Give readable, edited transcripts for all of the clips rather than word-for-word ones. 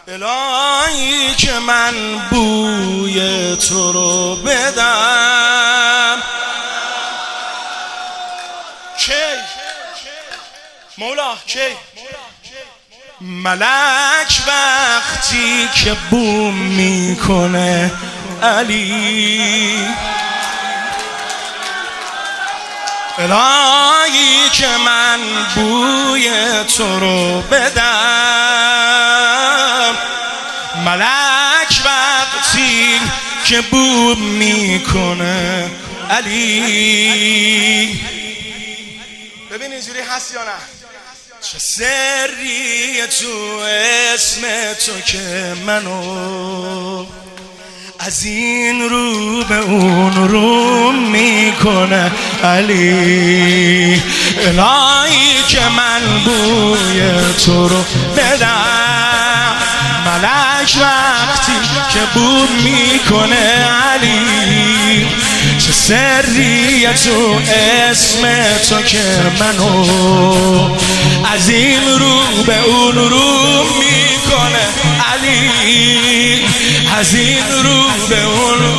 الهی که من بوی تو رو بدم. کی مولا کی ملک وقتی که بوم میکنه علی، الهی که من بوی تو رو بدم. ملک وقتی که بوم میکنه علی. ببین اینجوری هست یا نه؟ چه سری تو اسم تو که منو از این رو به اون رو میکنه علی. الهی که من بوی تو رو بدم. ملک وقتی که بو میکنه علی. چه سری تو اسم تو که منو از این رو به اون رو میکنه علی. از این رو به اون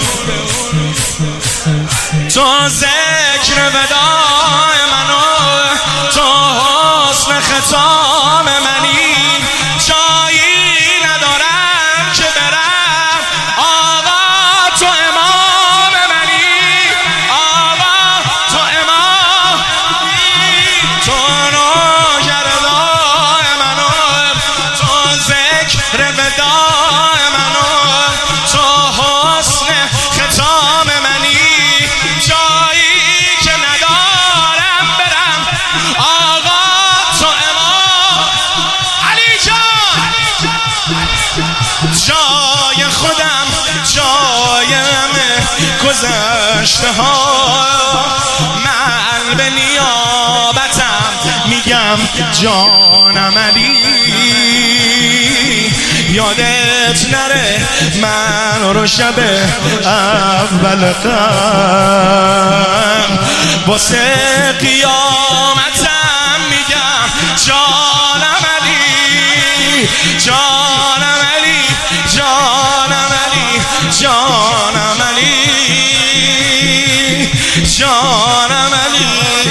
تو ذکر وداع منو، تو حسن ختام منی. جایی ندارم که برم، آقا تو امام منی. آقا تو امامی، تو نوگردای منو، تو ذکر وداع منو، تو حسن ختام منی. جایی که ندارم برم، آقا تو امام علی جان. جای خودم جایم گذشته ها، من به نیابتم میگم جانم علی. یادت نره من رو شب اول غم واسه قیامتم میگم جانم علی. جانم علی، جانم علی، جانم علی، جانم علی.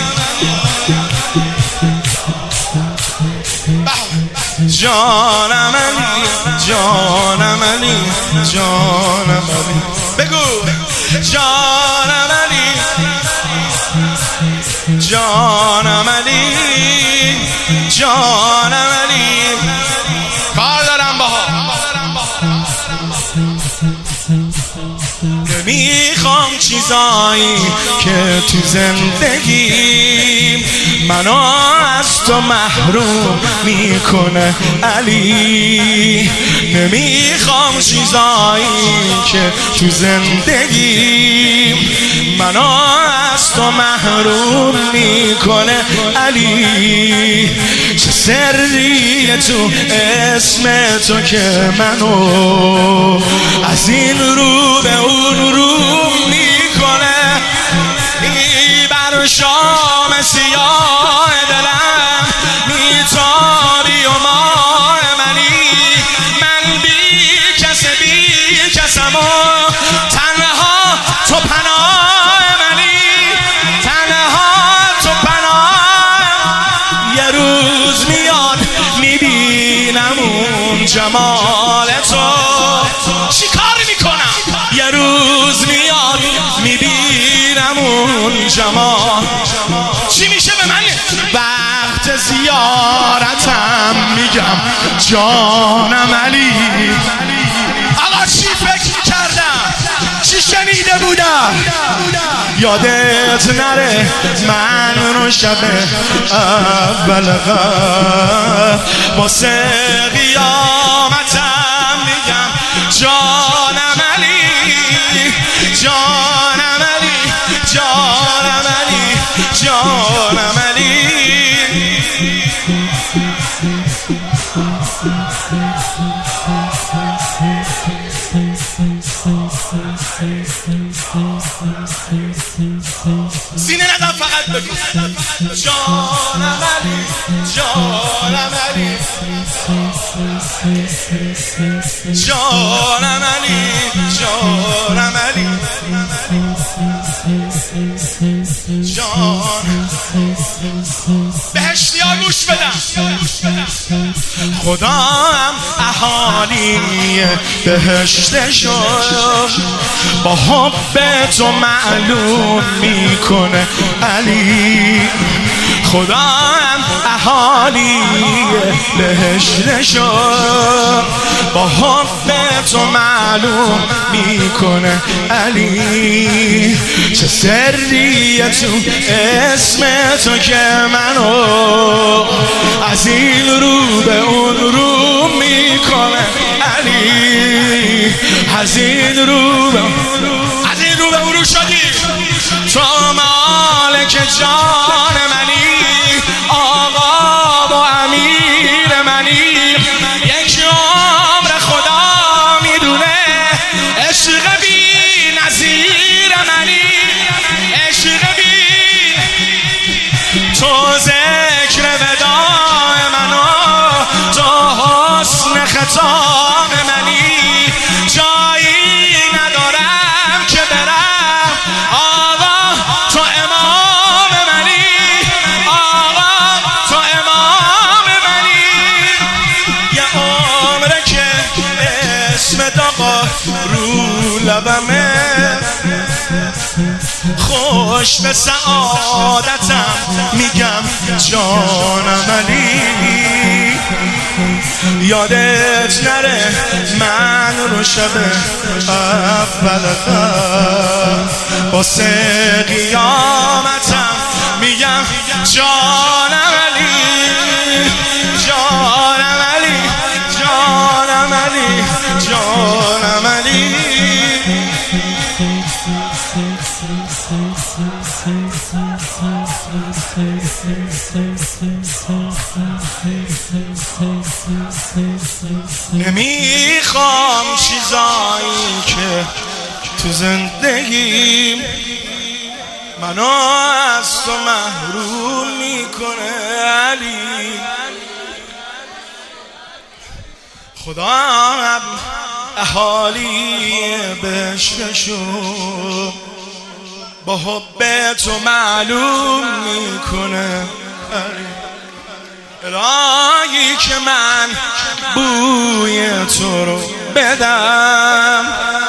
جانم علی، جانم علی، جانم علی. بگو جانم علی، جانم علی، جانم علی. کار دارم باها. نمیخوام چیزایی که تو زندگی منو از تو محروم میکنه علی. نمیخوام چیزایی که تو زندگی منو از تو محروم میکنه علی. چه سری تو اسم تو که منو از این رو به اون رو میکنه. بر شام سیاه دلم میتابی و ماه منی. من بی کسم و تنها تو پناه منی. تنها تو پناه. یه روز میاد میبینم اون جمال تو. چی کار میکنم؟ یه روز میاد میبینم اون جمال. چی میشه به من؟ وقت زیارتم میگم جانم علی. آقا چی فکر کردم؟ چی شنیده بودم؟ یادت نره من رو شب اول غم واسه قیامتم میگم جانم علی. جانم علی، جانم علی، جانم علی. سینه نزن فقط بگو جانم علی، جانم علی. جانم علی، جانم علی، جان بهشتی ها گوش بدم. خدا هم اهالی بهشتشو با حب تو معلوم میکنه علی. خدا هم اهالی بهشتشو با حب تو معلوم میکنه علی. چه سریه تو اسم تو که منو از این رو به اون رو میکنه علی. از این رو به اون رو شدی تو مالک جان منی، آقا و امیر منی. یک عمر خدا میدونه عشق بی نظیر منی، عشق بی تو ذکر وداع منو، تو حسن ختام منی. جایی ندارم که برم آقا تو امام منی، آقا تو امام منی. یه عمره که اسمت آقا رو لبمه، خوش به سعادتم میگم جانم علی. یادت نره من رو شب اول واسه قیامتم میگم جانم علی، جانم علی، جانم علی، جانم علی. نمیخوام چیزایی که تو زندگیم منو از تو محروم میکنه علی. خدا هم اهالی بهشتشو با حب تو معلوم میکنه علی. الهی که من بوی تو رو بدم،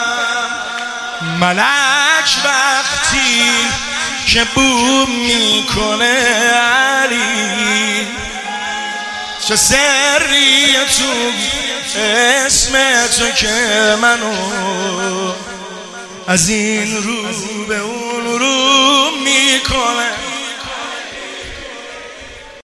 ملک وقتی که بو میکنه علی. چه سری تو اسم تو که منو از این رو به اون رو میکنه